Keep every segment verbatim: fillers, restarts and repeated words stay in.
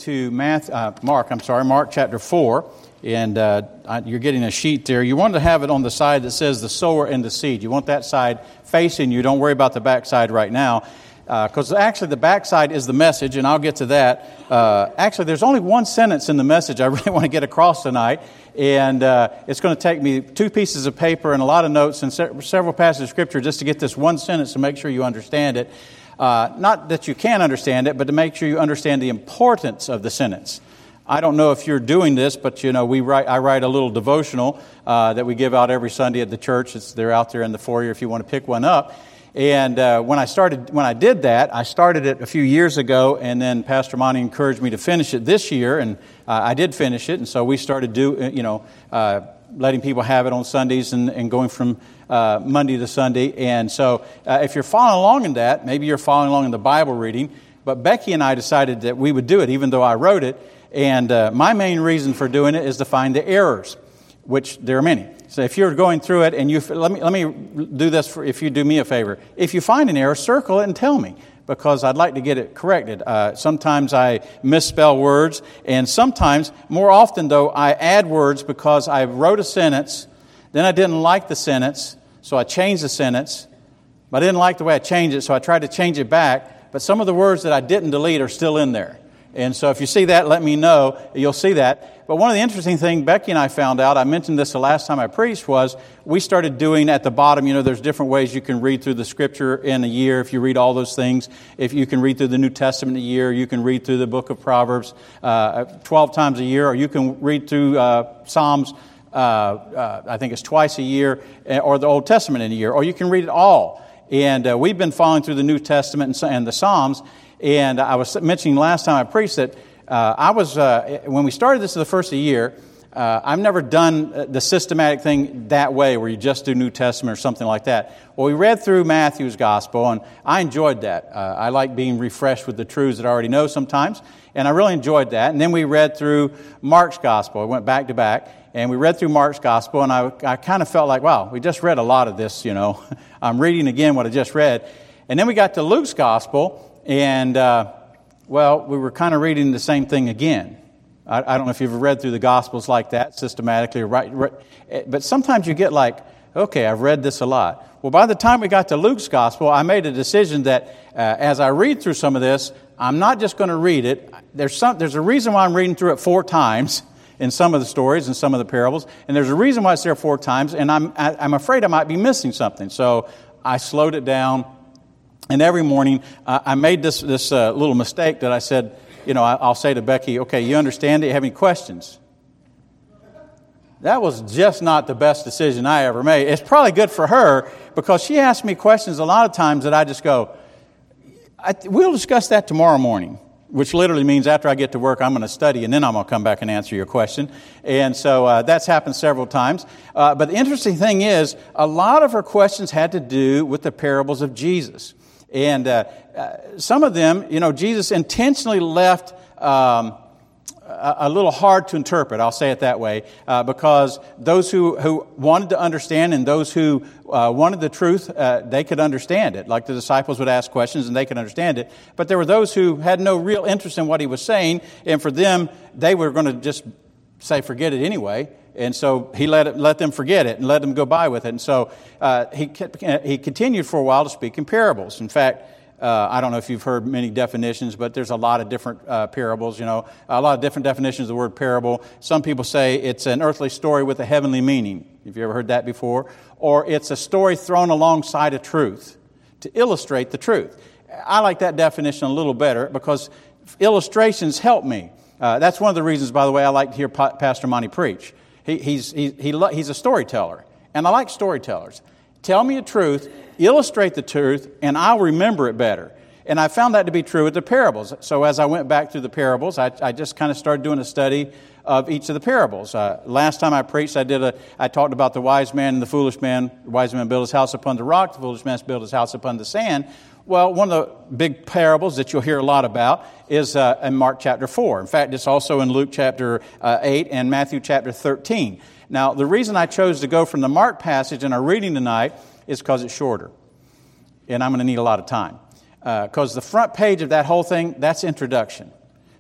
to Math, uh, Mark, I'm sorry, Mark chapter four, and uh, I, you're getting a sheet there. You want to have it on the side that says the sower and the seed. You want that side facing you. Don't worry about the back side right now, because uh, actually the back side is the message, and I'll get to that. Uh, actually, there's only one sentence in the message I really want to get across tonight, and uh, it's going to take me two pieces of paper and a lot of notes and se- several passages of Scripture just to get this one sentence to make sure you understand it. Uh, not that you can understand it, but to make sure you understand the importance of the sentence. I don't know if you're doing this, but you know we write. I write a little devotional uh, that we give out every Sunday at the church. It's they're out there in the foyer if you want to pick one up. And uh, when I started, when I did that, I started it a few years ago, and then Pastor Monty encouraged me to finish it this year, and uh, I did finish it. And so we started do you know uh, letting people have it on Sundays and, and going from Uh, Monday to Sunday. And so uh, if you're following along in that, maybe you're following along in the Bible reading, but Becky and I decided that we would do it even though I wrote it. And uh, my main reason for doing it is to find the errors, which there are many. So if you're going through it and you, let me let me do this for, if you do me a favor. If you find an error, circle it and tell me, because I'd like to get it corrected. Uh, sometimes I misspell words, and sometimes, more often though, I add words because I wrote a sentence, then I didn't like the sentence, so I changed the sentence, but I didn't like the way I changed it, so I tried to change it back. But some of the words that I didn't delete are still in there. And so if you see that, let me know. You'll see that. But one of the interesting things Becky and I found out, I mentioned this the last time I preached, was we started doing at the bottom, you know, there's different ways you can read through the Scripture in a year if you read all those things. If you can read through the New Testament in a year, you can read through the book of Proverbs uh, twelve times a year, or you can read through uh, Psalms Uh, uh, I think it's twice a year, or the Old Testament in a year, or you can read it all. And uh, we've been following through the New Testament and, and the Psalms. And I was mentioning last time I preached that uh, I was uh, when we started this the first of the year. Uh, I've never done the systematic thing that way, where you just do New Testament or something like that. Well, we read through Matthew's Gospel, and I enjoyed that. Uh, I like being refreshed with the truths that I already know sometimes, and I really enjoyed that. And then we read through Mark's Gospel. We went back to back. And we read through Mark's Gospel, and I, I kind of felt like, wow, we just read a lot of this, you know. I'm reading again what I just read. And then we got to Luke's Gospel, and, uh, well, we were kind of reading the same thing again. I, I don't know if you've read through the Gospels like that systematically, or right, right, but sometimes you get like, okay, I've read this a lot. Well, by the time we got to Luke's Gospel, I made a decision that uh, as I read through some of this, I'm not just going to read it. There's some, there's a reason why I'm reading through it four times. In some of the stories and some of the parables. And there's a reason why it's there four times, and I'm I, I'm afraid I might be missing something. So I slowed it down, and every morning uh, I made this this uh, little mistake that I said, you know, I, I'll say to Becky, okay, you understand it? You have any questions? That was just not the best decision I ever made. It's probably good for her, because she asks me questions a lot of times that I just go, I, we'll discuss that tomorrow morning. Which literally means after I get to work, I'm going to study, and then I'm going to come back and answer your question. And so uh, that's happened several times. Uh, but the interesting thing is, a lot of her questions had to do with the parables of Jesus. And uh, uh, some of them, you know, Jesus intentionally left um, a, a little hard to interpret, I'll say it that way, uh, because those who, who wanted to understand and those who uh, wanted the truth, uh, they could understand it. Like the disciples would ask questions and they could understand it. But there were those who had no real interest in what he was saying, and for them, they were going to just say, forget it anyway. And so he let it, let them forget it and let them go by with it. And so uh, he he continued for a while to speak in parables. In fact, Uh, I don't know if you've heard many definitions, but there's a lot of different uh, parables, you know, a lot of different definitions of the word parable. Some people say it's an earthly story with a heavenly meaning. Have you ever heard that before? Or it's a story thrown alongside a truth to illustrate the truth. I like that definition a little better because illustrations help me. Uh, that's one of the reasons, by the way, I like to hear pa- Pastor Monty preach. He, he's, he, he, he's a storyteller, and I like storytellers. Tell me the truth, illustrate the truth, and I'll remember it better. And I found that to be true with the parables. So as I went back through the parables, I, I just kind of started doing a study of each of the parables. Uh, last time I preached, I did a, I talked about the wise man and the foolish man. The wise man built his house upon the rock. The foolish man built his house upon the sand. Well, one of the big parables that you'll hear a lot about is uh, in Mark chapter four. In fact, it's also in Luke chapter uh, eight and Matthew chapter thirteen. Now, the reason I chose to go from the Mark passage in our reading tonight is because it's shorter. And I'm going to need a lot of time. Because uh, the front page of that whole thing, that's introduction.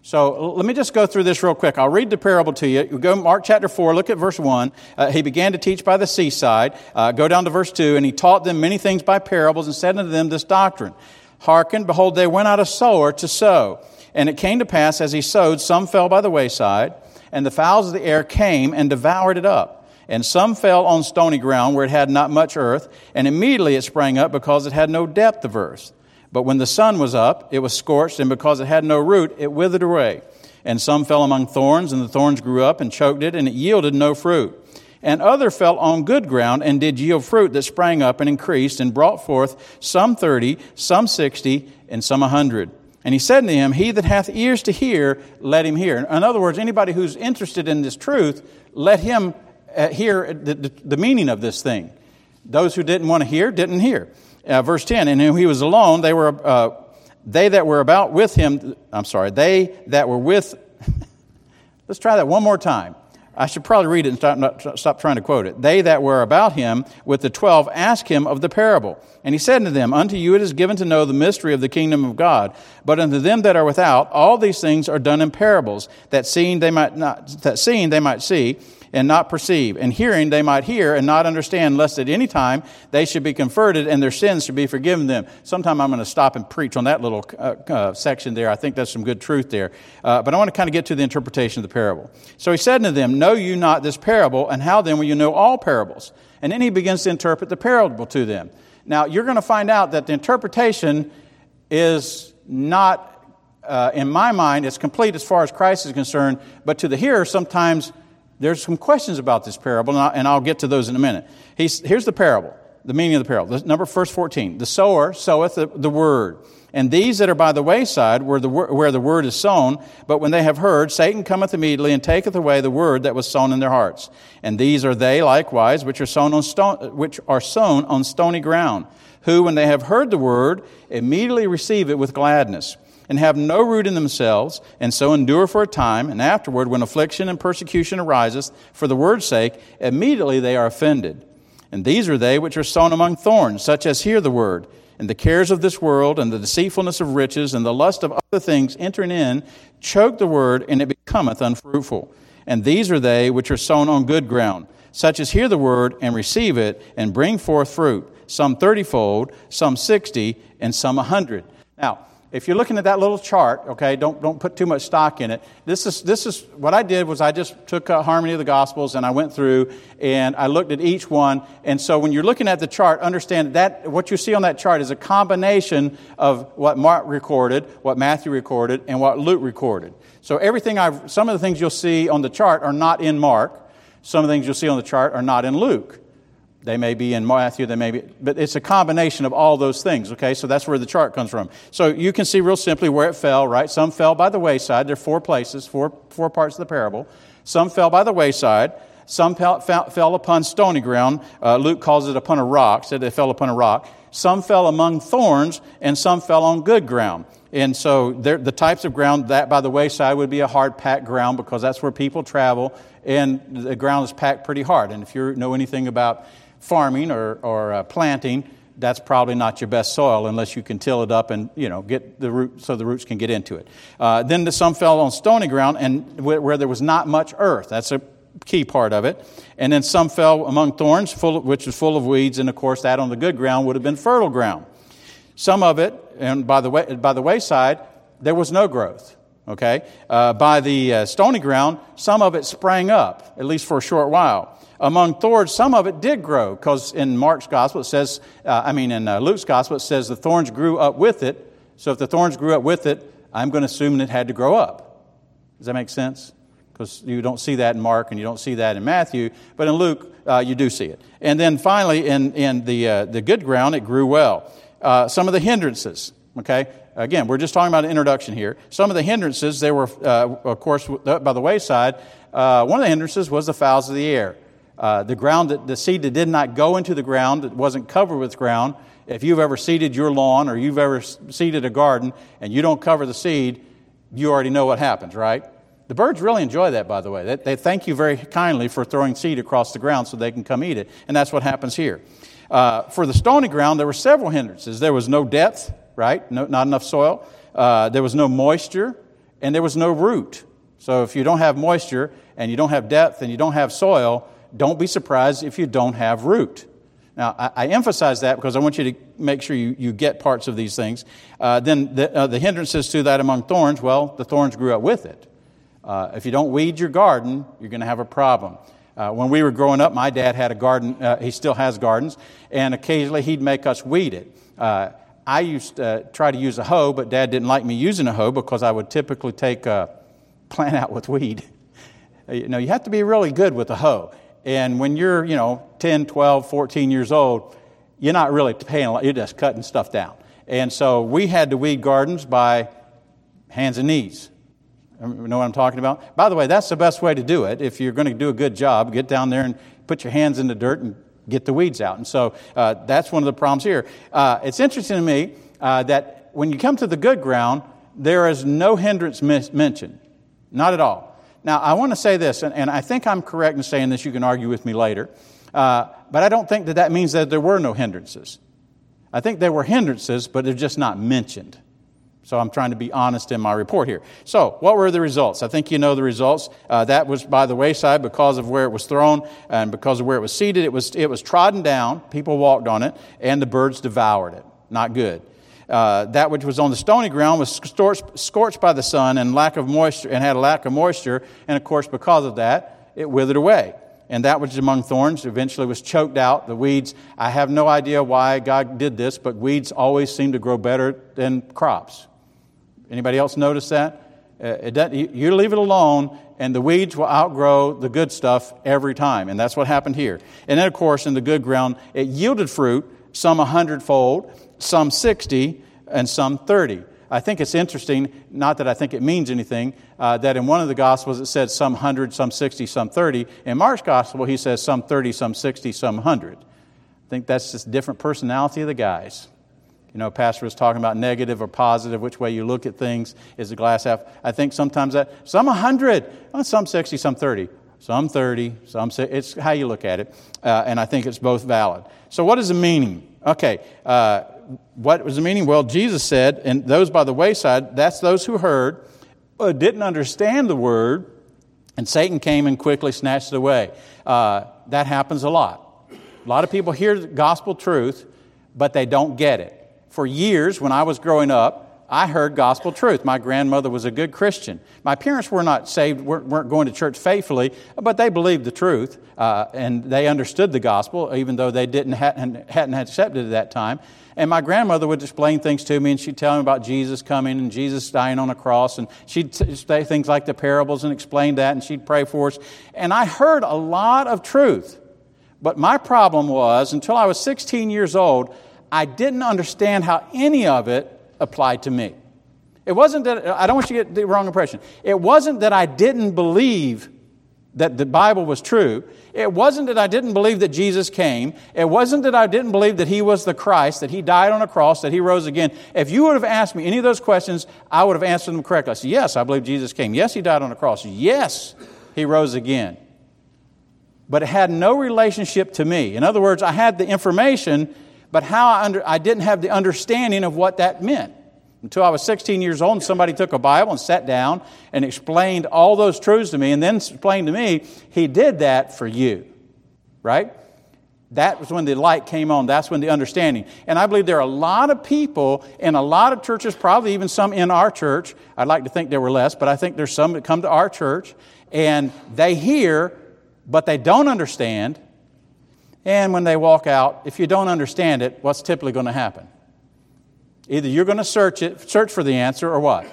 So let me just go through this real quick. I'll read the parable to you. You go Mark chapter four, look at verse one. Uh, he began to teach by the seaside. Uh, go down to verse two, and he taught them many things by parables and said unto them this doctrine. Hearken, behold, there went out a sower to sow. And it came to pass, as he sowed, some fell by the wayside, and the fowls of the air came and devoured it up. And some fell on stony ground where it had not much earth, and immediately it sprang up because it had no depth of earth. But when the sun was up, it was scorched, and because it had no root, it withered away. And some fell among thorns, and the thorns grew up and choked it, and it yielded no fruit. And other fell on good ground, and did yield fruit that sprang up and increased, and brought forth some thirty, some sixty, and some a hundred. And he said unto him, He that hath ears to hear, let him hear. In other words, anybody who's interested in this truth, let him uh, hear the, the, the meaning of this thing. Those who didn't want to hear, didn't hear. Uh, verse ten, and when he was alone, they were uh, they that were about with him, I'm sorry, they that were with, let's try that one more time. I should probably read it and stop, not, stop trying to quote it. They that were about him with the twelve asked him of the parable. And he said unto them, Unto you it is given to know the mystery of the kingdom of God, but unto them that are without, all these things are done in parables, that seeing they might not, that seeing they might see, and not perceive, and hearing they might hear and not understand, lest at any time they should be converted and their sins should be forgiven them. Sometime I'm going to stop and preach on that little uh, uh, section there. I think there's some good truth there. Uh, but I want to kind of get to the interpretation of the parable. So he said unto them, Know you not this parable, and how then will you know all parables? And then he begins to interpret the parable to them. Now, you're going to find out that the interpretation is not, uh, in my mind, it's complete as far as Christ is concerned, but to the hearer, sometimes there's some questions about this parable, and I'll, and I'll get to those in a minute. He's, here's the parable, the meaning of the parable. Number verse fourteen. The sower soweth the, the word. And these that are by the wayside, where the, where the word is sown, but when they have heard, Satan cometh immediately and taketh away the word that was sown in their hearts. And these are they likewise which are sown on stone, which are sown on stony ground, who, when they have heard the word, immediately receive it with gladness, and have no root in themselves, and so endure for a time, and afterward, when affliction and persecution ariseth for the word's sake, immediately they are offended. And these are they which are sown among thorns, such as hear the word, and the cares of this world, and the deceitfulness of riches, and the lust of other things entering in, choke the word, and it becometh unfruitful. And these are they which are sown on good ground, such as hear the word, and receive it, and bring forth fruit, some thirtyfold, some sixty, and some a hundred. Now, if you're looking at that little chart, okay, don't don't put too much stock in it. This is this is what I did was I just took a Harmony of the Gospels and I went through and I looked at each one. And so when you're looking at the chart, understand that what you see on that chart is a combination of what Mark recorded, what Matthew recorded, and what Luke recorded. So everything I've some of the things you'll see on the chart are not in Mark. Some of the things you'll see on the chart are not in Luke. They may be in Matthew, they may be, but it's a combination of all those things, okay? So that's where the chart comes from. So you can see real simply where it fell, right? Some fell by the wayside. There are four places, four four parts of the parable. Some fell by the wayside. Some fell, fell, fell upon stony ground. Uh, Luke calls it upon a rock, said they fell upon a rock. Some fell among thorns, and some fell on good ground. And so the types of ground that by the wayside would be a hard-packed ground because that's where people travel, and the ground is packed pretty hard. And if you know anything about farming or, or uh, planting, that's probably not your best soil unless you can till it up and, you know, get the root so the roots can get into it. Uh, then the, some fell on stony ground and where, where there was not much earth. That's a key part of it. And then some fell among thorns, full of, which was full of weeds, and of course that on the good ground would have been fertile ground. Some of it, and by the way, by the wayside, there was no growth. Okay, uh, by the uh, stony ground, some of it sprang up, at least for a short while. Among thorns, some of it did grow, because in Mark's gospel it says, uh, I mean in uh, Luke's gospel it says the thorns grew up with it. So if the thorns grew up with it, I'm going to assume it had to grow up. Does that make sense? Because you don't see that in Mark and you don't see that in Matthew, but in Luke uh, you do see it. And then finally in in the uh, the good ground it grew well. Uh, some of the hindrances, okay. Again, we're just talking about an introduction here. Some of the hindrances, they were, uh, of course, by the wayside. Uh, one of the hindrances was the fowls of the air. Uh, the ground, that, the seed that did not go into the ground, that wasn't covered with ground. If you've ever seeded your lawn or you've ever seeded a garden and you don't cover the seed, you already know what happens, right? The birds really enjoy that, by the way. They, they thank you very kindly for throwing seed across the ground so they can come eat it. And that's what happens here. Uh, for the stony ground, there were several hindrances. There was no depth. Right? No, not enough soil. Uh, there was no moisture. and there was no root. So if you don't have moisture, and you don't have depth, and you don't have soil, don't be surprised if you don't have root. Now, I, I emphasize that because I want you to make sure you, you get parts of these things. Uh, then the, uh, the hindrances to that among thorns, well, the thorns grew up with it. Uh, if you don't weed your garden, you're going to have a problem. Uh, when we were growing up, my dad had a garden. Uh, he still has gardens, and occasionally he'd make us weed it. Uh, I used to uh, try to use a hoe, but Dad didn't like me using a hoe because I would typically take a plant out with weed. You know, you have to be really good with a hoe. And when you're, you know, ten, twelve, fourteen years old, you're not really paying a lot. You're just cutting stuff down. And so we had to weed gardens by hands and knees. You know what I'm talking about? By the way, that's the best way to do it. If you're going to do a good job, get down there and put your hands in the dirt and get the weeds out. And so uh, that's one of the problems here. Uh, it's interesting to me uh, that when you come to the good ground, there is no hindrance mis- mentioned. Not at all. Now, I want to say this, and, and I think I'm correct in saying this. You can argue with me later. Uh, but I don't think that that means that there were no hindrances. I think there were hindrances, but they're just not mentioned. So I'm trying to be honest in my report here. So what were the results? I think you know the results. Uh, that was by the wayside because of where it was thrown and because of where it was seated. It was, it was trodden down. People walked on it, and the birds devoured it. Not good. Uh, that which was on the stony ground was scorched, scorched by the sun and lack of moisture, and had a lack of moisture, and of course because of that, it withered away. And that which is among thorns eventually was choked out. The weeds, I have no idea why God did this, but weeds always seem to grow better than crops. Anybody else notice that? Uh, it doesn't, you, you leave it alone, and the weeds will outgrow the good stuff every time. And that's what happened here. And then, of course, in the good ground, it yielded fruit, some a hundredfold, some sixty, and some thirty. I think it's interesting, not that I think it means anything, uh, that in one of the Gospels it said some hundred, some sixty, some thirty. In Mark's Gospel, he says some thirty, some sixty, some hundred. I think that's just a different personality of the guys. You know, Pastor was talking about negative or positive, which way you look at things. Is the glass half? I think sometimes that, some one hundred, well, some sixty, some thirty. Some thirty, some sixty. It's how you look at it. Uh, and I think it's both valid. So what is the meaning? Okay, uh, what was the meaning? Well, Jesus said, and those by the wayside, that's those who heard, but didn't understand the word, and Satan came and quickly snatched it away. Uh, that happens a lot. A lot of people hear the gospel truth, but they don't get it. For years, when I was growing up, I heard gospel truth. My grandmother was a good Christian. My parents were not saved, weren't going to church faithfully, but they believed the truth, uh, and they understood the gospel, even though they didn't hadn't, hadn't accepted it at that time. And my grandmother would explain things to me, and she'd tell me about Jesus coming and Jesus dying on a cross, and she'd say things like the parables and explain that, and she'd pray for us. And I heard a lot of truth. But my problem was, until I was sixteen years old, I didn't understand how any of it applied to me. It wasn't that, I don't want you to get the wrong impression. It wasn't that I didn't believe that the Bible was true. It wasn't that I didn't believe that Jesus came. It wasn't that I didn't believe that He was the Christ, that He died on a cross, that He rose again. If you would have asked me any of those questions, I would have answered them correctly. I said, yes, I believe Jesus came. Yes, He died on a cross. Yes, He rose again. But it had no relationship to me. In other words, I had the information, but how I, under, I didn't have the understanding of what that meant. Until I was sixteen years old and somebody took a Bible and sat down and explained all those truths to me and then explained to me, He did that for you. Right? That was when the light came on. That's when the understanding. And I believe there are a lot of people in a lot of churches, probably even some in our church. I'd like to think there were less, but I think there's some that come to our church and they hear, but they don't understand. And when they walk out, if you don't understand it, what's typically going to happen? Either you're going to search it, search for the answer, or what?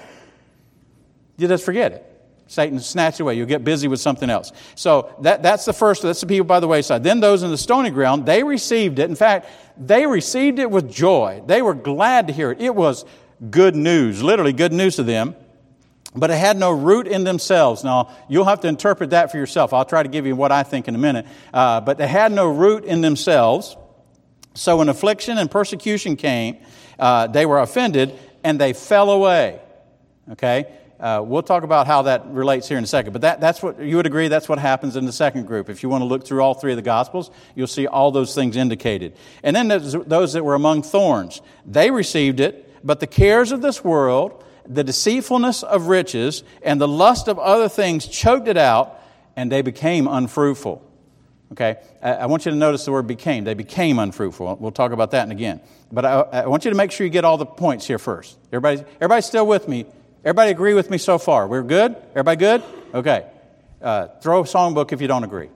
You just forget it. Satan snatch it away. You'll get busy with something else. So that, that's the first, that's the people by the wayside. Then those in the stony ground, they received it. In fact, they received it with joy. They were glad to hear it. It was good news, literally good news to them. But it had no root in themselves. Now, you'll have to interpret that for yourself. I'll try to give you what I think in a minute. Uh, but they had no root in themselves. So when affliction and persecution came, uh, they were offended and they fell away. Okay? Uh, we'll talk about how that relates here in a second. But that, that's what you would agree, that's what happens in the second group. If you want to look through all three of the Gospels, you'll see all those things indicated. And then there's those that were among thorns. They received it, but the cares of this world the deceitfulness of riches and the lust of other things choked it out, and they became unfruitful. Okay, I, I want you to notice the word became. They became unfruitful. We'll talk about that in again. But I, I want you to make sure you get all the points here first. Everybody, everybody still with me? Everybody agree with me so far? We're good? Everybody good? Okay. Uh, throw a songbook if you don't agree.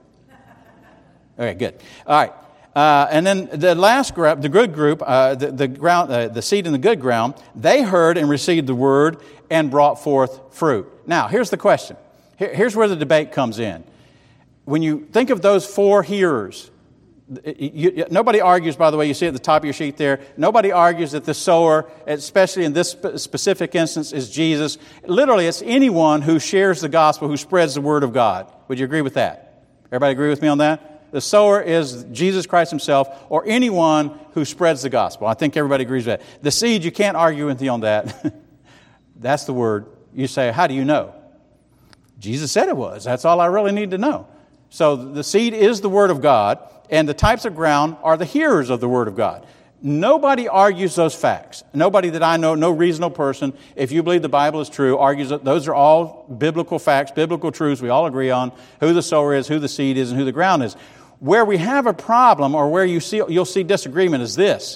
Okay, good. All right. Uh, and then the last group, the good group, uh, the, the ground, uh, the seed in the good ground, they heard and received the word and brought forth fruit. Now, here's the question. Here, here's where the debate comes in. When you think of those four hearers, you, you, nobody argues, by the way, you see at the top of your sheet there, nobody argues that the sower, especially in this spe- specific instance, is Jesus. Literally, it's anyone who shares the gospel, who spreads the word of God. Would you agree with that? Everybody agree with me on that? The sower is Jesus Christ himself, or anyone who spreads the gospel. I think everybody agrees with that. The seed, you can't argue with me on that. That's the word. You say, how do you know? Jesus said it was. That's all I really need to know. So the seed is the word of God, and the types of ground are the hearers of the word of God. Nobody argues those facts. Nobody that I know, no reasonable person, if you believe the Bible is true, argues that those are all biblical facts, biblical truths we all agree on, who the sower is, who the seed is, and who the ground is. Where we have a problem, or where you see, you'll see disagreement, is this.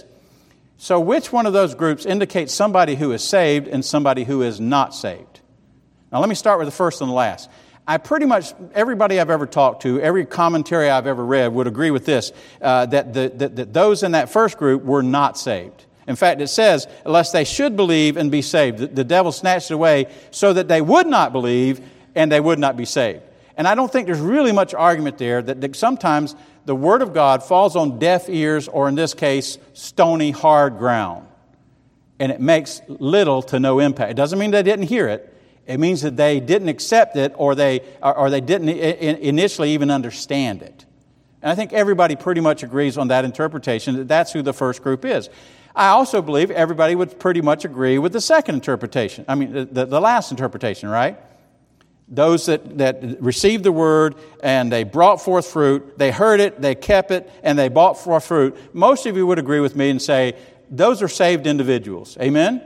So which one of those groups indicates somebody who is saved and somebody who is not saved? Now let me start with the first and the last. I pretty much, everybody I've ever talked to, every commentary I've ever read would agree with this, uh, that, the, that, that those in that first group were not saved. In fact, it says, unless they should believe and be saved, the, the devil snatched it away so that they would not believe and they would not be saved. And I don't think there's really much argument there that, that sometimes the Word of God falls on deaf ears, or in this case, stony, hard ground. And it makes little to no impact. It doesn't mean they didn't hear it. It means that they didn't accept it, or they or, or they didn't initially even understand it. And I think everybody pretty much agrees on that interpretation, that that's who the first group is. I also believe everybody would pretty much agree with the second interpretation. I mean, the, the last interpretation, right? Those that, that received the word and they brought forth fruit, they heard it, they kept it, and they brought forth fruit. Most of you would agree with me and say, those are saved individuals. Amen?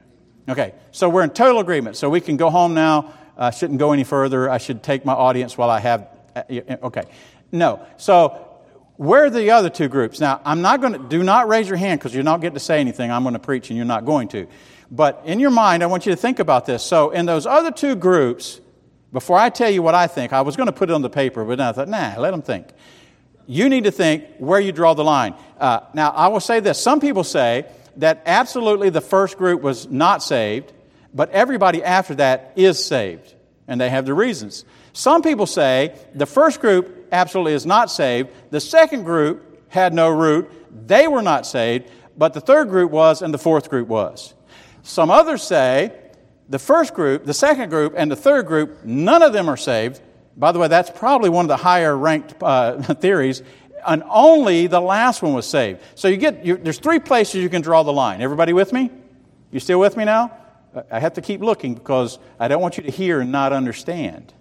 Okay, so we're in total agreement. So we can go home now. I shouldn't go any further. I should take my audience while I have... Okay. No. So where are the other two groups? Now, I'm not going to... Do not raise your hand because you're not getting to say anything. I'm going to preach and you're not going to. But in your mind, I want you to think about this. So in those other two groups... Before I tell you what I think, I was going to put it on the paper, but then I thought, nah, let them think. You need to think where you draw the line. Uh, now, I will say this. Some people say that absolutely the first group was not saved, but everybody after that is saved, and they have their reasons. Some people say the first group absolutely is not saved. The second group had no root. They were not saved, but the third group was, and the fourth group was. Some others say the first group, the second group, and the third group, none of them are saved. By the way, that's probably one of the higher ranked uh, theories. And only the last one was saved. So you get, you, there's three places you can draw the line. Everybody with me? You still with me now? I have to keep looking because I don't want you to hear and not understand.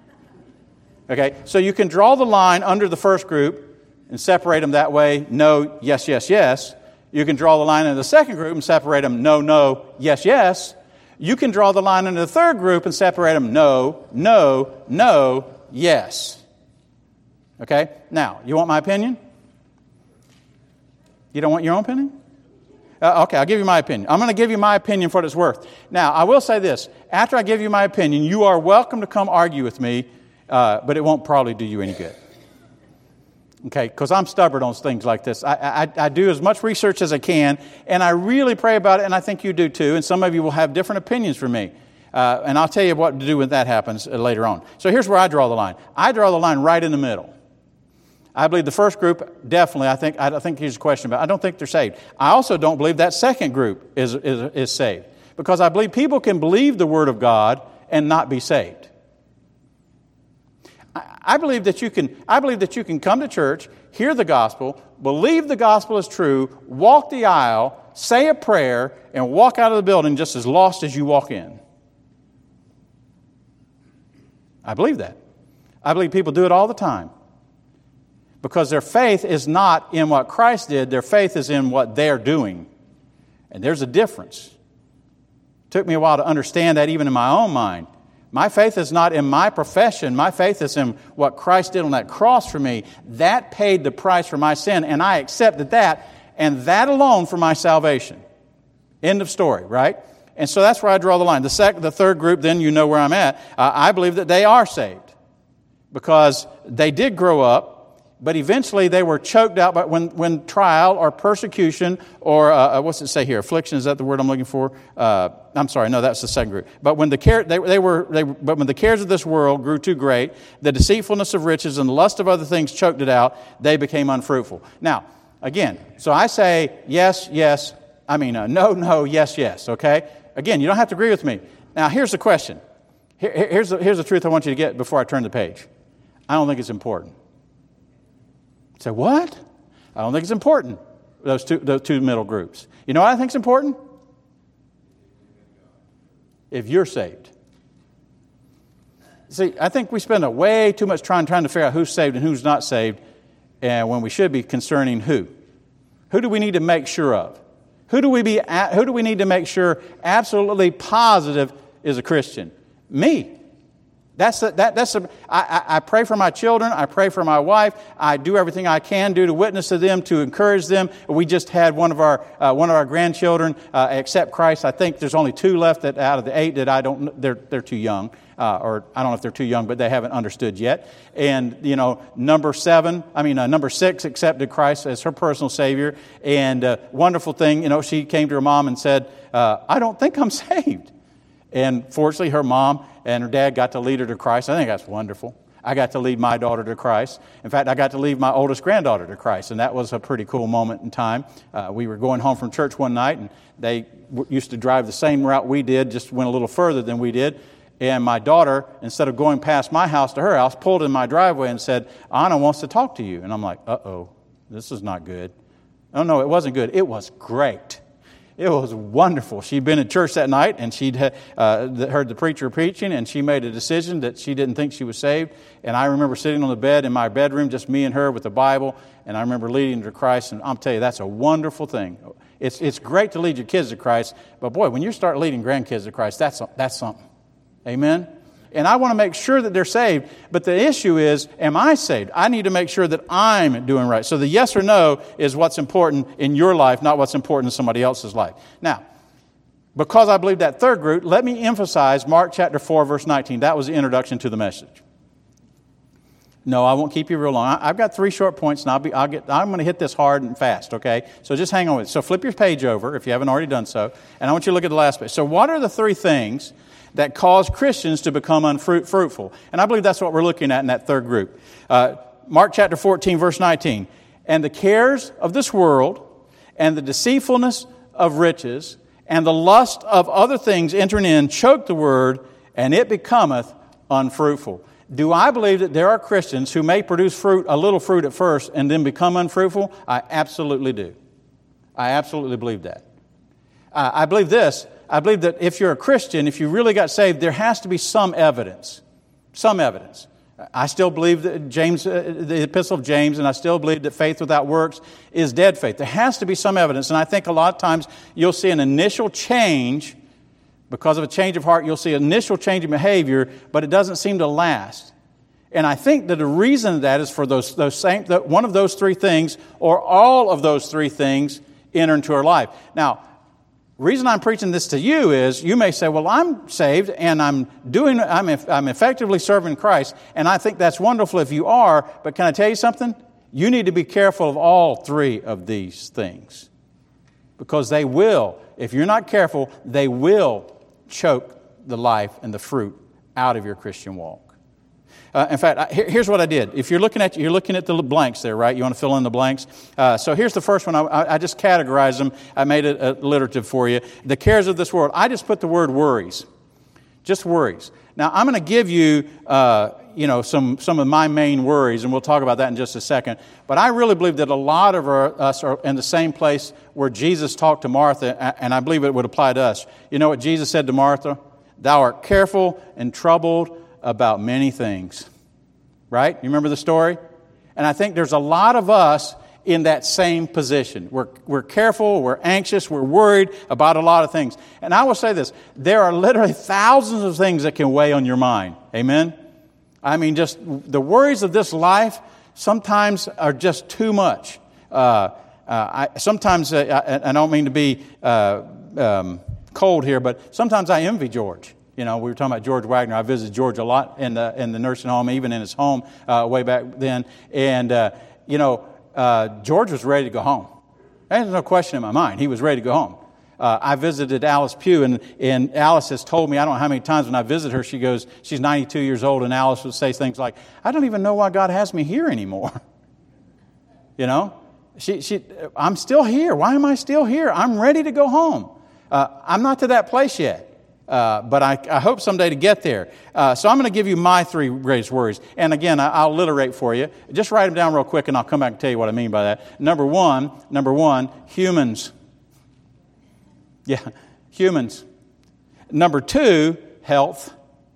Okay, so you can draw the line under the first group and separate them that way. No, yes, yes, yes. You can draw the line in the second group and separate them. No, no, yes, yes. You can draw the line into the third group and separate them. No, no, no, yes. Okay? Now, you want my opinion? You don't want your own opinion? Uh, okay, I'll give you my opinion. I'm going to give you my opinion for what it's worth. Now, I will say this. After I give you my opinion, you are welcome to come argue with me, uh, but it won't probably do you any good. Okay, because I'm stubborn on things like this. I, I, I do as much research as I can, and I really pray about it, and I think you do too, and some of you will have different opinions from me. Uh, and I'll tell you what to do when that happens uh, later on. So here's where I draw the line. I draw the line right in the middle. I believe the first group, definitely, I think I don't think here's a question about I don't think they're saved. I also don't believe that second group is, is, is saved. Because I believe people can believe the Word of God and not be saved. I believe that you can, I believe that you can come to church, hear the gospel, believe the gospel is true, walk the aisle, say a prayer, and walk out of the building just as lost as you walk in. I believe that. I believe people do it all the time. Because their faith is not in what Christ did, their faith is in what they're doing. And there's a difference. It took me a while to understand that even in my own mind. My faith is not in my profession. My faith is in what Christ did on that cross for me. That paid the price for my sin, and I accepted that, and that alone for my salvation. End of story, right? And so that's where I draw the line. The second, the third group, then you know where I'm at. Uh, I believe that they are saved because they did grow up, but eventually they were choked out by when, when trial or persecution or, uh, what's it say here? Affliction, is that the word I'm looking for? Uh, I'm sorry, no, that's the second group. But when the care, they, they were, they, but when the cares of this world grew too great, the deceitfulness of riches and the lust of other things choked it out, they became unfruitful. Now, again, so I say yes, yes, I mean uh, no, no, yes, yes, okay? Again, you don't have to agree with me. Now, here's the question. Here, here's, the, here's the truth I want you to get before I turn the page. I don't think it's important. Say, what? I don't think it's important, those two, those two middle groups. You know what I think is important? If you're saved. See, I think we spend a way too much time trying to figure out who's saved and who's not saved, and when we should be concerning who. Who do we need to make sure of? Who do we be? Who do we need to make sure absolutely positive is a Christian? Me. That's a, that. That's a, I, I pray for my children. I pray for my wife. I do everything I can do to witness to them, to encourage them. We just had one of our uh, one of our grandchildren uh, accept Christ. I think there's only two left that out of the eight that I don't. They're they're too young, uh, or I don't know if they're too young, but they haven't understood yet. And you know, number seven, I mean uh, number six accepted Christ as her personal Savior. And uh, wonderful thing, you know, she came to her mom and said, uh, "I don't think I'm saved." And fortunately, her mom and her dad got to lead her to Christ. I think that's wonderful. I got to lead my daughter to Christ. In fact, I got to lead my oldest granddaughter to Christ, and that was a pretty cool moment in time. Uh, we were going home from church one night, and they w- used to drive the same route we did, just went a little further than we did. And my daughter, instead of going past my house to her house, pulled in my driveway and said, "Anna wants to talk to you." And I'm like, uh-oh, this is not good. Oh, no, it wasn't good. It was great. It was wonderful. She'd been in church that night, and she'd uh, heard the preacher preaching, and she made a decision that she didn't think she was saved. And I remember sitting on the bed in my bedroom, just me and her with the Bible, and I remember leading her to Christ. And I'll tell you, that's a wonderful thing. It's it's great to lead your kids to Christ, but boy, when you start leading grandkids to Christ, that's that's something. Amen? And I want to make sure that they're saved, but the issue is, am I saved? I need to make sure that I'm doing right. So the yes or no is what's important in your life, not what's important in somebody else's life. Now, because I believe that third group, let me emphasize Mark chapter four, verse nineteen. That was the introduction to the message. No, I won't keep you real long. I've got three short points, and I'll be, I'll get, I'm going to hit this hard and fast, okay? So just hang on with it. So flip your page over if you haven't already done so, and I want you to look at the last page. So what are the three things that cause Christians to become unfruitful? And I believe that's what we're looking at in that third group. Uh, Mark chapter fourteen, verse nineteen. And the cares of this world, and the deceitfulness of riches, and the lust of other things entering in, choke the word, and it becometh unfruitful. Do I believe that there are Christians who may produce fruit, a little fruit at first, and then become unfruitful? I absolutely do. I absolutely believe that. Uh, I believe this. I believe that if you're a Christian, if you really got saved, there has to be some evidence. Some evidence. I still believe that James, uh, the Epistle of James, and I still believe that faith without works is dead faith. There has to be some evidence, and I think a lot of times you'll see an initial change. Because of a change of heart, you'll see an initial change in behavior, but it doesn't seem to last. And I think that the reason that is for those those same that one of those three things, or all of those three things, enter into our life. Now, the reason I'm preaching this to you is you may say, "Well, I'm saved and I'm doing I'm I'm effectively serving Christ," and I think that's wonderful if you are. But can I tell you something? You need to be careful of all three of these things, because they will, if you're not careful, they will choke the life and the fruit out of your Christian walk. Uh, in fact, I, here, here's what I did. If you're looking at you're looking at the blanks there, right? You want to fill in the blanks. Uh, so here's the first one. I, I just categorized them. I made it alliterative for you. The cares of this world. I just put the word worries. Just worries. Now I'm going to give you, uh, you know, some some of my main worries, and we'll talk about that in just a second. But I really believe that a lot of our, us are in the same place where Jesus talked to Martha, and I believe it would apply to us. You know what Jesus said to Martha? "Thou art careful and troubled about many things." Right? You remember the story? And I think there's a lot of us in that same position. We're, we're careful, we're anxious, we're worried about a lot of things. And I will say this, there are literally thousands of things that can weigh on your mind. Amen? I mean, just the worries of this life sometimes are just too much. Uh, uh, I, sometimes, uh, I, I don't mean to be uh, um, cold here, but sometimes I envy George. You know, we were talking about George Wagner. I visited George a lot in the in the nursing home, even in his home uh, way back then. And, uh, you know, uh, George was ready to go home. There's no question in my mind. He was ready to go home. Uh, I visited Alice Pugh, and, and Alice has told me, I don't know how many times when I visit her, she goes, she's ninety-two years old, and Alice would say things like, I don't even know why God has me here anymore. You know, she, she, I'm still here. Why am I still here? I'm ready to go home. Uh, I'm not to that place yet. Uh, but I, I hope someday to get there. Uh, so I'm going to give you my three greatest worries. And again, I, I'll alliterate for you. Just write them down real quick, and I'll come back and tell you what I mean by that. Number one, number one, humans. Yeah, humans. Number two, health.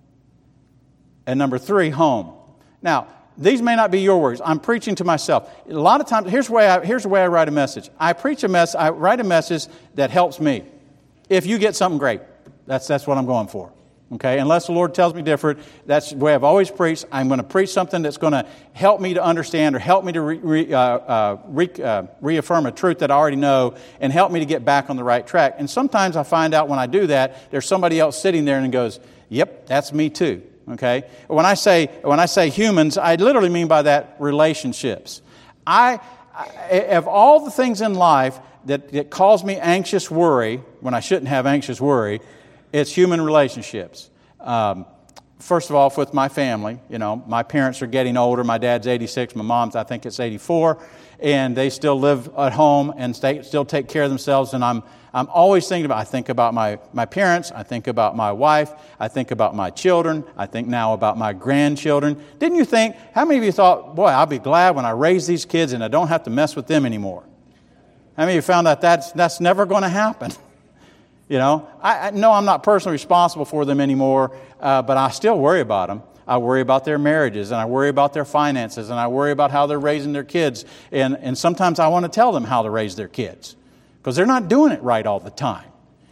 And number three, home. Now, these may not be your words. I'm preaching to myself. A lot of times, here's the way I, here's the way I write a message. I preach a mess. I write a message that helps me. If you get something great. That's that's what I'm going for, okay? Unless the Lord tells me different, that's the way I've always preached. I'm going to preach something that's going to help me to understand or help me to re, re, uh, uh, re, uh, reaffirm a truth that I already know and help me to get back on the right track. And sometimes I find out when I do that, there's somebody else sitting there and goes, yep, that's me too, okay? When I say when I say humans, I literally mean by that relationships. I, I of all the things in life that, that cause me anxious worry, when I shouldn't have anxious worry, it's human relationships. Um, first of all, with my family, you know, my parents are getting older. My dad's eighty-six. My mom's, I think it's eighty-four. And they still live at home and stay, still take care of themselves. And I'm I'm always thinking about, I think about my, my parents. I think about my wife. I think about my children. I think now about my grandchildren. Didn't you think, how many of you thought, boy, I'll be glad when I raise these kids and I don't have to mess with them anymore? How many of you found that that's, that's never going to happen? You know, I, I know I'm not personally responsible for them anymore, uh, but I still worry about them. I worry about their marriages, and I worry about their finances, and I worry about how they're raising their kids. And, and sometimes I want to tell them how to raise their kids because they're not doing it right all the time.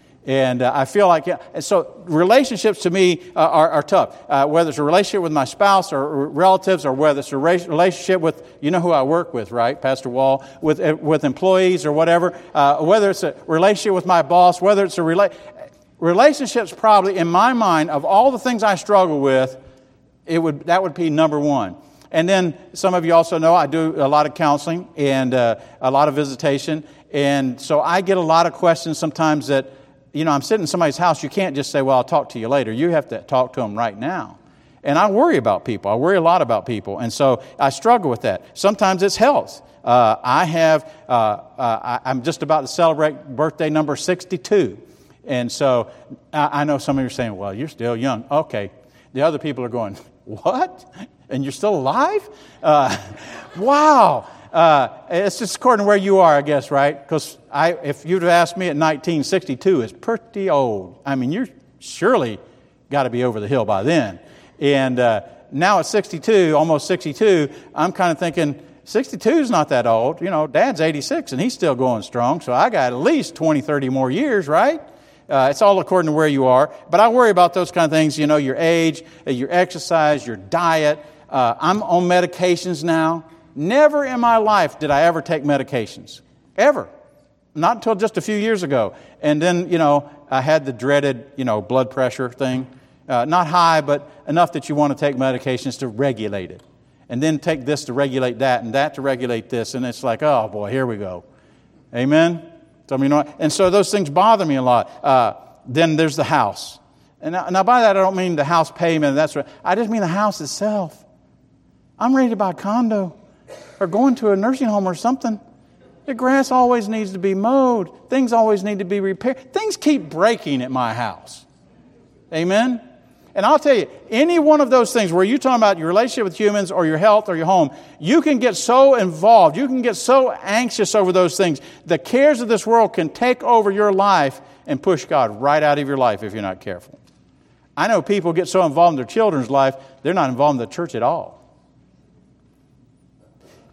And uh, I feel like, yeah, and so relationships to me uh, are, are tough. Uh, whether it's a relationship with my spouse or relatives, or whether it's a ra- relationship with, you know who I work with, right, Pastor Wall, with uh, with employees or whatever. Uh, whether it's a relationship with my boss, whether it's a rela- relationships, probably in my mind, of all the things I struggle with, it would that would be number one. And then some of you also know I do a lot of counseling and uh, a lot of visitation, and so I get a lot of questions sometimes that. You know, I'm sitting in somebody's house. You can't just say, well, I'll talk to you later. You have to talk to them right now. And I worry about people. I worry a lot about people. And so I struggle with that. Sometimes it's health. Uh, I have, uh, uh, I, I'm just about to celebrate birthday number sixty-two. And so I, I know some of you are saying, well, you're still young. Okay. The other people are going, what? And you're still alive? Uh, wow. Uh, it's just according to where you are, I guess, right? Because I, if you'd have asked me at nineteen sixty-two, it's pretty old. I mean, you're surely got to be over the hill by then. And uh, now at sixty-two, almost sixty-two, I'm kind of thinking, sixty-two is not that old. You know, Dad's eighty-six, and he's still going strong. So I got at least twenty, thirty more years, right? Uh, it's all according to where you are. But I worry about those kind of things, you know, your age, your exercise, your diet. Uh, I'm on medications now. Never in my life did I ever take medications. Ever. Not until just a few years ago. And then, you know, I had the dreaded, you know, blood pressure thing. Uh, not high, but enough that you want to take medications to regulate it. And then take this to regulate that, and that to regulate this. And it's like, oh, boy, here we go. Amen? So, you know, and so those things bother me a lot. Uh, then there's the house. And now, now by that, I don't mean the house payment. That's right. I just mean the house itself. I'm ready to buy a condo. Or going to a nursing home or something. The grass always needs to be mowed. Things always need to be repaired. Things keep breaking at my house. Amen? And I'll tell you, any one of those things where you're talking about your relationship with humans or your health or your home, you can get so involved, you can get so anxious over those things. The cares of this world can take over your life and push God right out of your life if you're not careful. I know people get so involved in their children's life, they're not involved in the church at all.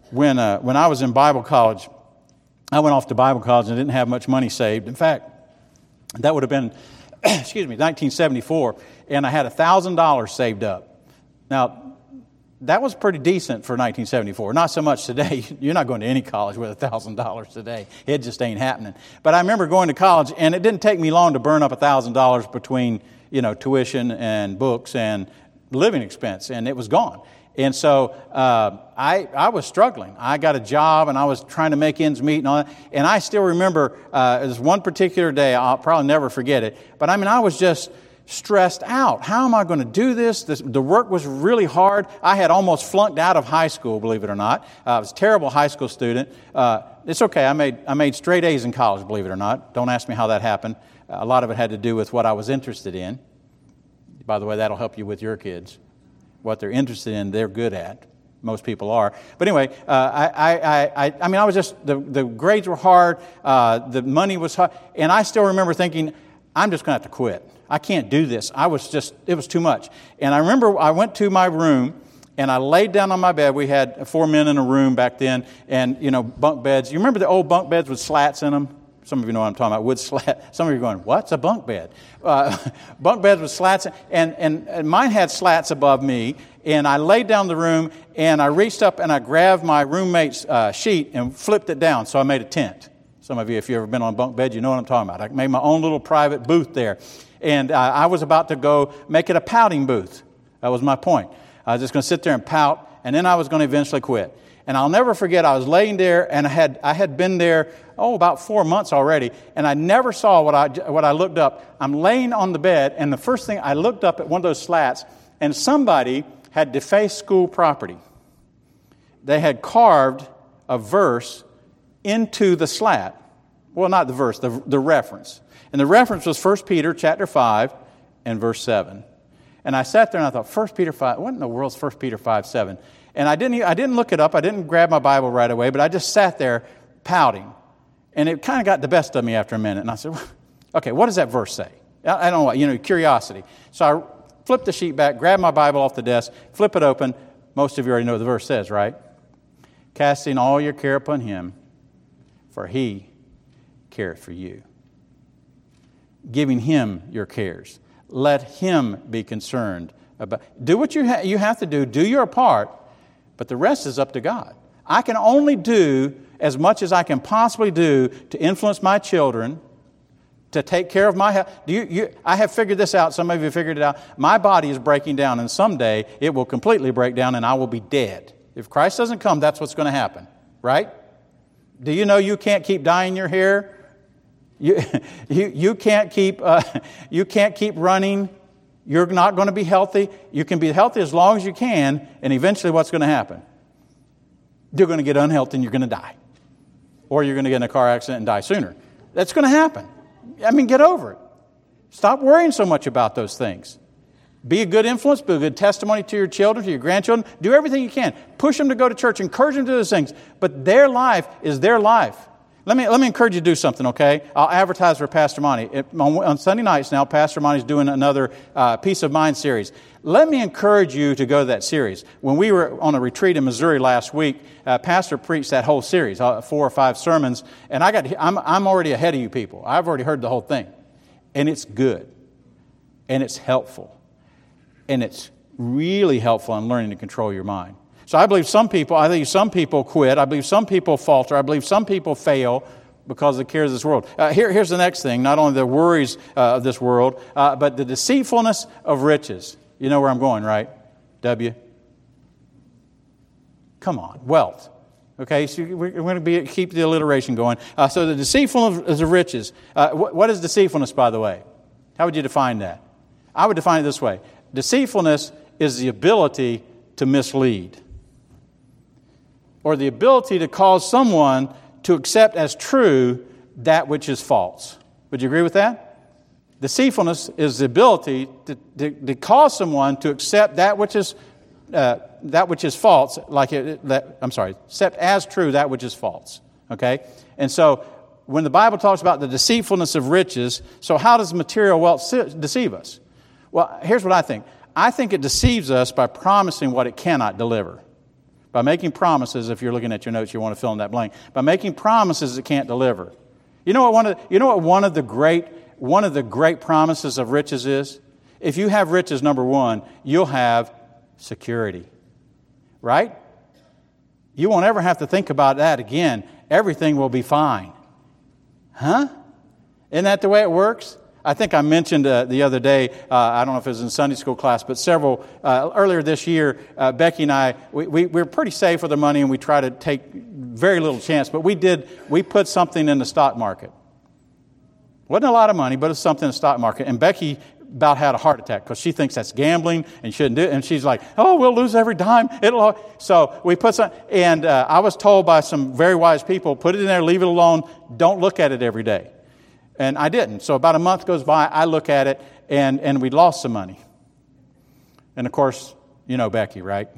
when uh, when I was in Bible college, I went off to Bible college and didn't have much money saved. In fact, that would have been, excuse me, nineteen seventy-four, and I had one thousand dollars saved up. Now, that was pretty decent for nineteen seventy-four. Not so much today. You're not going to any college with one thousand dollars today. It just ain't happening. But I remember going to college, and it didn't take me long to burn up one thousand dollars between, you know, tuition and books and living expense, and it was gone. And so uh, I I was struggling. I got a job, and I was trying to make ends meet and all that. And I still remember uh, this one particular day. I'll probably never forget it. But I mean, I was just stressed out. How am I going to do this? this? The work was really hard. I had almost flunked out of high school, believe it or not. Uh, I was a terrible high school student. Uh, it's okay. I made I made straight A's in college, believe it or not. Don't ask me how that happened. Uh, a lot of it had to do with what I was interested in. By the way, that'll help you with your kids. What they're interested in, they're good at. Most people are. But anyway, uh, I, I, I, I mean, I was just, the, the grades were hard, uh, the money was hard, and I still remember thinking, I'm just going to have to quit. I can't do this. I was just, it was too much. And I remember I went to my room, and I laid down on my bed. We had four men in a room back then, and, you know, bunk beds. You remember the old bunk beds with slats in them? Some of you know what I'm talking about, wood slat. Some of you are going, what's a bunk bed? Uh, bunk beds with slats, and, and, and mine had slats above me, and I laid down the room, and I reached up and I grabbed my roommate's uh, sheet and flipped it down, so I made a tent. Some of you, if you've ever been on a bunk bed, you know what I'm talking about. I made my own little private booth there, and uh, I was about to go make it a pouting booth. That was my point. I was just going to sit there and pout, and then I was going to eventually quit. And I'll never forget, I was laying there, and I had I had been there, oh, about four months already, and I never saw what I what I looked up. I'm laying on the bed, and the first thing, I looked up at one of those slats, and somebody had defaced school property. They had carved a verse into the slat. Well, not the verse, the, the reference. And the reference was First Peter chapter five and verse seven. And I sat there and I thought, First Peter five, what in the world's First Peter five, seven? And I didn't I didn't look it up. I didn't grab my Bible right away, but I just sat there pouting. And it kind of got the best of me after a minute. And I said, okay, what does that verse say? I, I don't know what, you know, curiosity. So I flipped the sheet back, grabbed my Bible off the desk, flip it open. Most of you already know what the verse says, right? Casting all your care upon Him, for He careth for you. Giving Him your cares. Let Him be concerned about. Do what you ha- you have to do. Do your part. But the rest is up to God. I can only do as much as I can possibly do to influence my children, to take care of my health. Do you, you, I have figured this out. Some of you figured it out. My body is breaking down, and someday it will completely break down, and I will be dead. If Christ doesn't come, that's what's going to happen. Right? Do you know you can't keep dyeing your hair? You, you, you can't keep uh, you can't keep running. You're not going to be healthy. You can be healthy as long as you can, and eventually what's going to happen? You're going to get unhealthy and you're going to die. Or you're going to get in a car accident and die sooner. That's going to happen. I mean, get over it. Stop worrying so much about those things. Be a good influence, be a good testimony to your children, to your grandchildren. Do everything you can. Push them to go to church, encourage them to do those things. But their life is their life. Let me let me encourage you to do something, okay? I'll advertise for Pastor Monty. It, on, on Sunday nights now, Pastor Monty's doing another uh, Peace of Mind series. Let me encourage you to go to that series. When we were on a retreat in Missouri last week, uh, Pastor preached that whole series, uh, four or five sermons, and I got I'm I'm already ahead of you people. I've already heard the whole thing, and it's good, and it's helpful, and it's really helpful in learning to control your mind. So I believe some people, I believe some people quit. I believe some people falter. I believe some people fail because of the cares of this world. Uh, here, here's the next thing, not only the worries uh, of this world, uh, but the deceitfulness of riches. You know where I'm going, right? W? Come on, wealth. Okay, so we're going to be, keep the alliteration going. Uh, so the deceitfulness of riches. Uh, what, what is deceitfulness, by the way? How would you define that? I would define it this way. Deceitfulness is the ability to mislead, or the ability to cause someone to accept as true that which is false. Would you agree with that? Deceitfulness is the ability to, to, to cause someone to accept that which is uh, that which is false, like it, that, I'm sorry, accept as true that which is false. Okay, and so when the Bible talks about the deceitfulness of riches, so how does material wealth deceive us? Well, here's what I think. I think it deceives us by promising what it cannot deliver. By making promises, if you're looking at your notes, you want to fill in that blank. By making promises it can't deliver. You know what one of, you know what one of the great one of the great promises of riches is? If you have riches, number one, you'll have security. Right? You won't ever have to think about that again. Everything will be fine. Huh? Isn't that the way it works? I think I mentioned uh, the other day, uh, I don't know if it was in Sunday school class, but several, uh, earlier this year, uh, Becky and I, we, we, we were pretty safe with the money and we try to take very little chance, but we did, we put something in the stock market. Wasn't a lot of money, but it's something in the stock market. And Becky about had a heart attack because she thinks that's gambling and shouldn't do it. And she's like, oh, we'll lose every dime. It'll. So we put some, and uh, I was told by some very wise people, put it in there, leave it alone, don't look at it every day. And I didn't. So about a month goes by, I look at it, and, and we lost some money. And of course, you know Becky, right?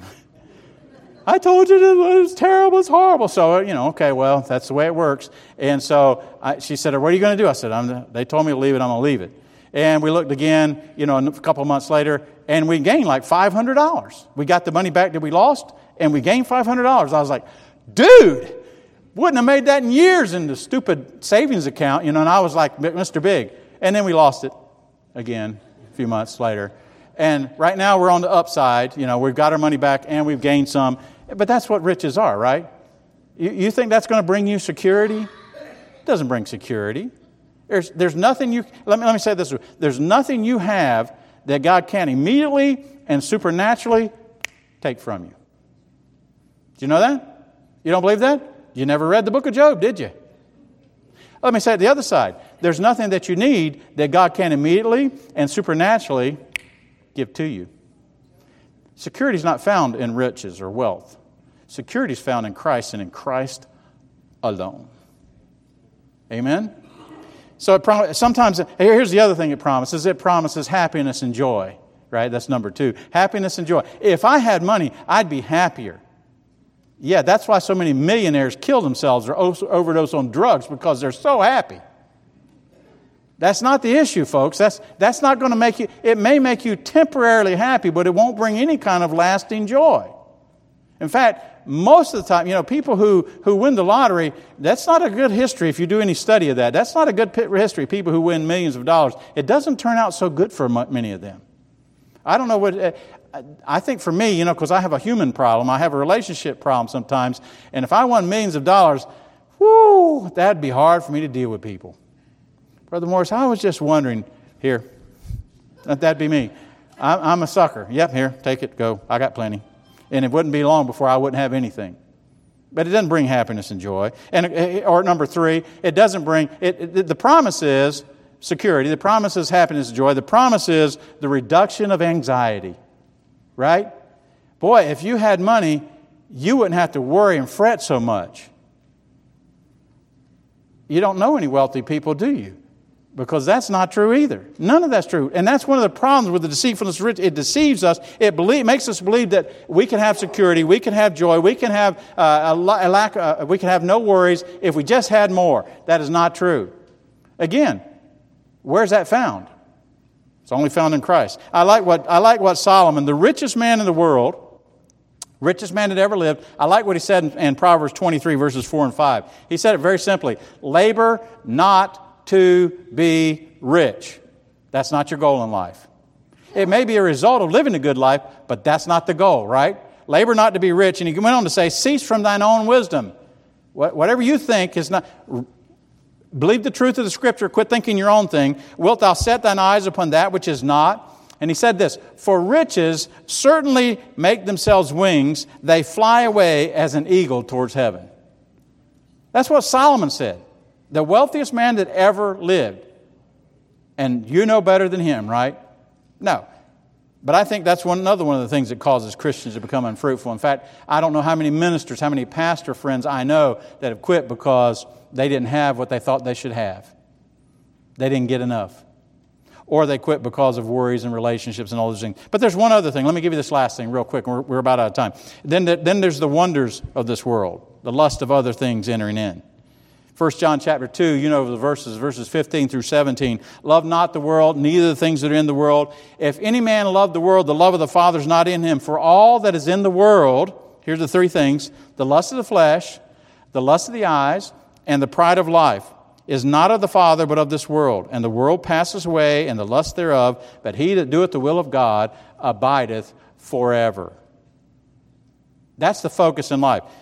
I told you it was terrible, it's horrible. So, you know, okay, well, that's the way it works. And so I, she said, what are you going to do? I said, I'm, they told me to leave it, I'm going to leave it. And we looked again, you know, a couple of months later, and we gained like five hundred dollars. We got the money back that we lost, and we gained five hundred dollars. I was like, dude! Wouldn't have made that in years in the stupid savings account, you know, and I was like Mister Big. And then we lost it again a few months later. And right now we're on the upside. You know, we've got our money back and we've gained some. But that's what riches are, right? You, you think that's going to bring you security? It doesn't bring security. There's, there's nothing you, let me, let me say this. There's nothing you have that God can immediately and supernaturally take from you. Do you know that? You don't believe that? You never read the book of Job, did you? Let me say it the other side. There's nothing that you need that God can immediately and supernaturally give to you. Security is not found in riches or wealth. Security is found in Christ and in Christ alone. Amen? So it prom- sometimes, here's the other thing it promises. It promises happiness and joy. Right? That's number two. Happiness and joy. If I had money, I'd be happier. Yeah, that's why so many millionaires kill themselves or overdose on drugs, because they're so happy. That's not the issue, folks. That's, that's not going to make you, it may make you temporarily happy, but it won't bring any kind of lasting joy. In fact, most of the time, you know, people who, who win the lottery, that's not a good history if you do any study of that. That's not a good history, people who win millions of dollars. It doesn't turn out so good for many of them. I don't know what... I think for me, you know, because I have a human problem, I have a relationship problem sometimes, and if I won millions of dollars, whoo, that'd be hard for me to deal with people. Brother Morris, I was just wondering, here, that'd be me. I'm a sucker. Yep, here, take it, go. I got plenty. And it wouldn't be long before I wouldn't have anything. But it doesn't bring happiness and joy. And or number three, it doesn't bring, it, it, the promise is security. The promise is happiness and joy. The promise is the reduction of anxiety. Right? Boy, if you had money, you wouldn't have to worry and fret so much. You don't know any wealthy people, do you? Because that's not true either. None of that's true. And that's one of the problems with the deceitfulness of riches. It deceives us. It believe, makes us believe that we can have security, we can have joy, we can have uh, a, a lack, uh, we can have no worries if we just had more. That is not true. Again, where's that found? It's only found in Christ. I like what I like what Solomon, the richest man in the world, richest man that ever lived, I like what he said in, in Proverbs twenty-three, verses four and five. He said it very simply, labor not to be rich. That's not your goal in life. It may be a result of living a good life, but that's not the goal, right? Labor not to be rich. And he went on to say, cease from thine own wisdom. Whatever you think is not... Believe the truth of the Scripture, quit thinking your own thing. Wilt thou set thine eyes upon that which is not? And he said this, for riches certainly make themselves wings, they fly away as an eagle towards heaven. That's what Solomon said. The wealthiest man that ever lived. And you know better than him, right? No. But I think that's one another one of the things that causes Christians to become unfruitful. In fact, I don't know how many ministers, how many pastor friends I know that have quit because they didn't have what they thought they should have. They didn't get enough. Or they quit because of worries and relationships and all those things. But there's one other thing. Let me give you this last thing real quick. We're, we're about out of time. Then, then there's the wonders of this world. The lust of other things entering in. First John chapter two, you know the verses, verses fifteen through seventeen. Love not the world, neither the things that are in the world. If any man love the world, the love of the Father is not in him. For all that is in the world, Here's the three things. The lust of the flesh, the lust of the eyes, and the pride of life is not of the Father, but of this world. And the world passes away, and the lust thereof, but he that doeth the will of God abideth forever. That's the focus in life.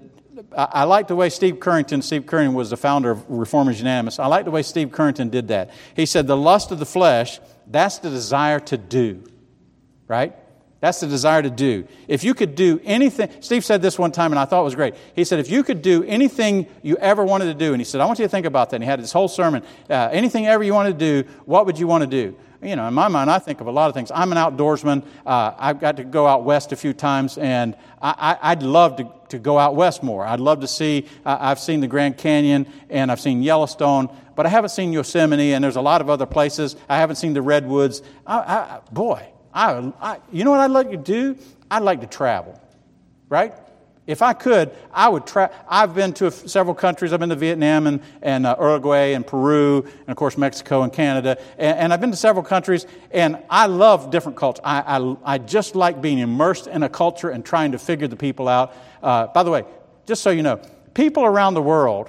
I like the way Steve Currington, Steve Currington was the founder of Reformers Unanimous. I like the way Steve Currington did that. He said the lust of the flesh, that's the desire to do, right? That's the desire to do. If you could do anything, Steve said this one time and I thought it was great. He said, if you could do anything you ever wanted to do, and he said, I want you to think about that. And he had this whole sermon, uh, anything ever you want to do, what would you want to do? You know, in my mind, I think of a lot of things. I'm an outdoorsman. Uh, I've got to go out west a few times, and I, I, I'd love to, to go out west more. I'd love to see, uh, I've seen the Grand Canyon, and I've seen Yellowstone, but I haven't seen Yosemite, and there's a lot of other places. I haven't seen the Redwoods. I, I, boy, I, I, you know what I'd like to do? I'd like to travel, right? If I could, I would try. I've been to several countries. I've been to Vietnam and, and uh, Uruguay and Peru and, of course, Mexico and Canada. And, and I've been to several countries, and I love different cultures. I, I, I just like being immersed in a culture and trying to figure the people out. Uh, by the way, just so you know, people around the world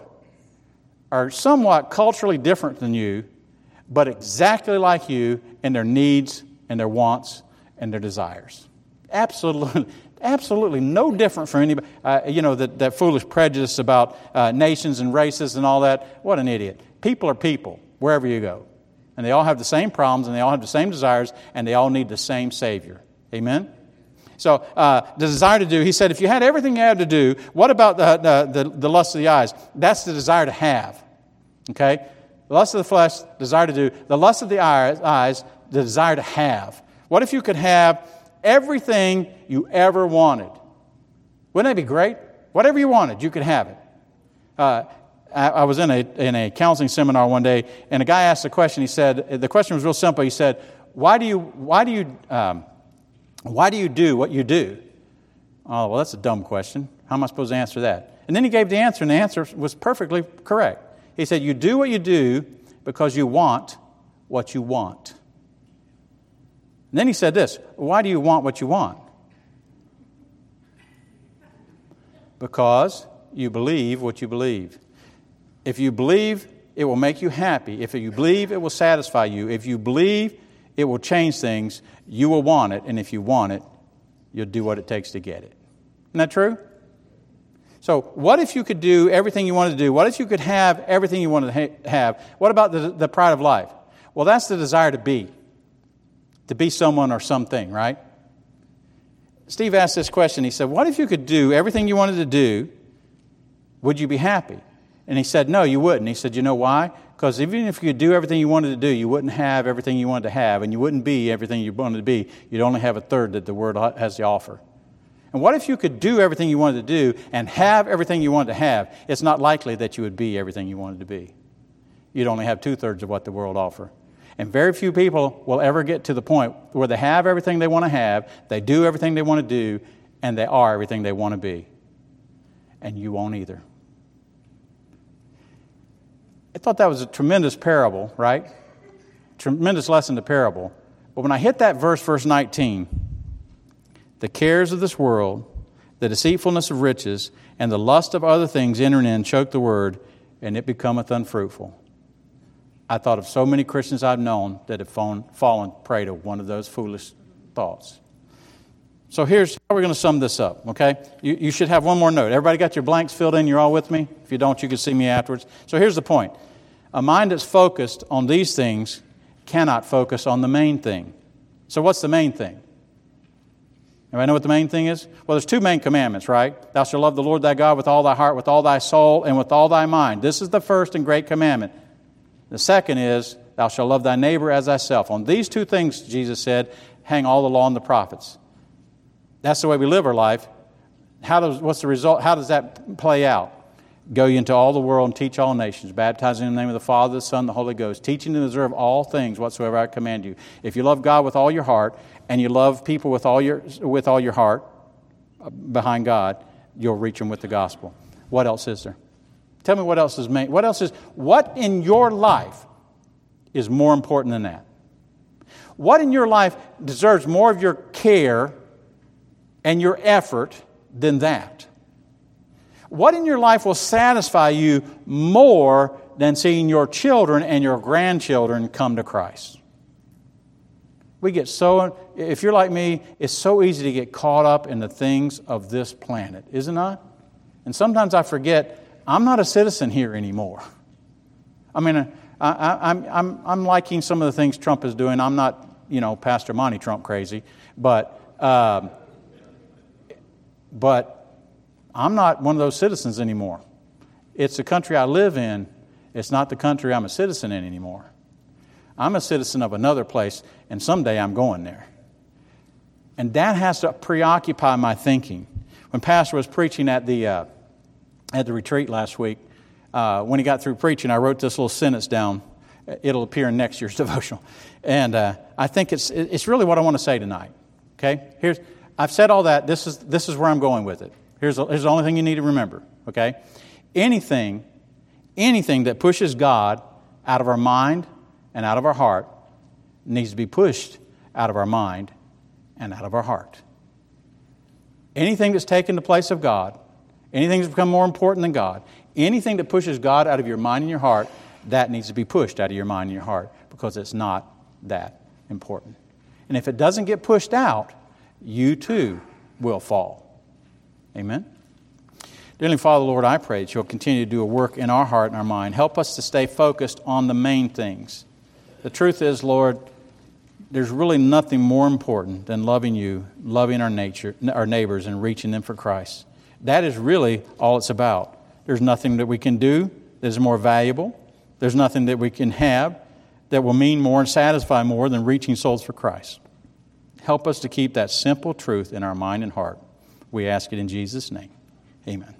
are somewhat culturally different than you, but exactly like you in their needs and their wants and their desires. Absolutely. Absolutely no different from anybody. Uh, you know, that, that foolish prejudice about uh, nations and races and all that. What an idiot. People are people, wherever you go. And they all have the same problems, and they all have the same desires, and they all need the same Savior. Amen? So, uh, the desire to do, he said, if you had everything you had to do, what about the, the, the, the lust of the eyes? That's the desire to have. Okay? The lust of the flesh, desire to do. The lust of the eyes, the desire to have. What if you could have everything you ever wanted? Wouldn't that be great? Whatever you wanted, you could have it. Uh, I, I was in a in a counseling seminar one day, and a guy asked a question. He said, the question was real simple. He said, "Why do you why do you um, why do you do what you do?" Oh, well, that's a dumb question. How am I supposed to answer that? And then he gave the answer, and the answer was perfectly correct. He said, "You do what you do because you want what you want." And then he said this, why do you want what you want? Because you believe what you believe. If you believe, it will make you happy. If you believe, it will satisfy you. If you believe, it will change things. You will want it. And if you want it, you'll do what it takes to get it. Isn't that true? So what if you could do everything you wanted to do? What if you could have everything you wanted to ha- have? What about the, the pride of life? Well, that's the desire to be. To be someone or something, right? Steve asked this question. He said, what if you could do everything you wanted to do? Would you be happy? And he said, no, you wouldn't. He said, you know why? Because even if you could do everything you wanted to do, you wouldn't have everything you wanted to have, and you wouldn't be everything you wanted to be. You'd only have a third that the world has to offer. And what if you could do everything you wanted to do and have everything you wanted to have? It's not likely that you would be everything you wanted to be. You'd only have two-thirds of what the world offers. And very few people will ever get to the point where they have everything they want to have, they do everything they want to do, and they are everything they want to be. And you won't either. I thought that was a tremendous parable, right? Tremendous lesson to parable. But when I hit that verse, verse nineteen, the cares of this world, the deceitfulness of riches, and the lust of other things entering in choke the word, and it becometh unfruitful. I thought of so many Christians I've known that have fallen, fallen prey to one of those foolish thoughts. So here's how we're going to sum this up, okay? You, you should have one more note. Everybody got your blanks filled in? You're all with me? If you don't, you can see me afterwards. So here's the point. A mind that's focused on these things cannot focus on the main thing. So what's the main thing? Anybody know what the main thing is? Well, there's two main commandments, right? Thou shalt love the Lord thy God with all thy heart, with all thy soul, and with all thy mind. This is the first and great commandment. The second is, thou shalt love thy neighbor as thyself. On these two things, Jesus said, hang all the law and the prophets. That's the way we live our life. How does, what's the result? How does that play out? Go ye into all the world and teach all nations, baptizing in the name of the Father, the Son, and the Holy Ghost, teaching to observe all things whatsoever I command you. If you love God with all your heart, and you love people with all your with all your heart behind God, you'll reach them with the gospel. What else is there? Tell me what else is main. What else is, what in your life is more important than that? What in your life deserves more of your care and your effort than that? What in your life will satisfy you more than seeing your children and your grandchildren come to Christ? We get so, if you're like me, it's so easy to get caught up in the things of this planet, is it not? And sometimes I forget, I'm not a citizen here anymore. I mean, I, I, I'm, I'm, I'm liking some of the things Trump is doing. I'm not, you know, Pastor Monty Trump crazy, but, um, but I'm not one of those citizens anymore. It's the country I live in. It's not the country I'm a citizen in anymore. I'm a citizen of another place, and someday I'm going there. And that has to preoccupy my thinking. When Pastor was preaching at the uh, at the retreat last week, uh, when he got through preaching, I wrote this little sentence down. It'll appear in next year's devotional. And uh, I think it's it's really what I want to say tonight. Okay? Here's I've said all that. This is this is where I'm going with it. Here's, here's the only thing you need to remember. Okay? Anything, anything that pushes God out of our mind and out of our heart needs to be pushed out of our mind and out of our heart. Anything that's taken the place of God, anything that's become more important than God, anything that pushes God out of your mind and your heart, that needs to be pushed out of your mind and your heart because it's not that important. And if it doesn't get pushed out, you too will fall. Amen? Dearly Father, Lord, I pray that You'll continue to do a work in our heart and our mind. Help us to stay focused on the main things. The truth is, Lord, there's really nothing more important than loving You, loving our nature, our neighbors, and reaching them for Christ. That is really all it's about. There's nothing that we can do that is more valuable. There's nothing that we can have that will mean more and satisfy more than reaching souls for Christ. Help us to keep that simple truth in our mind and heart. We ask it in Jesus' name. Amen.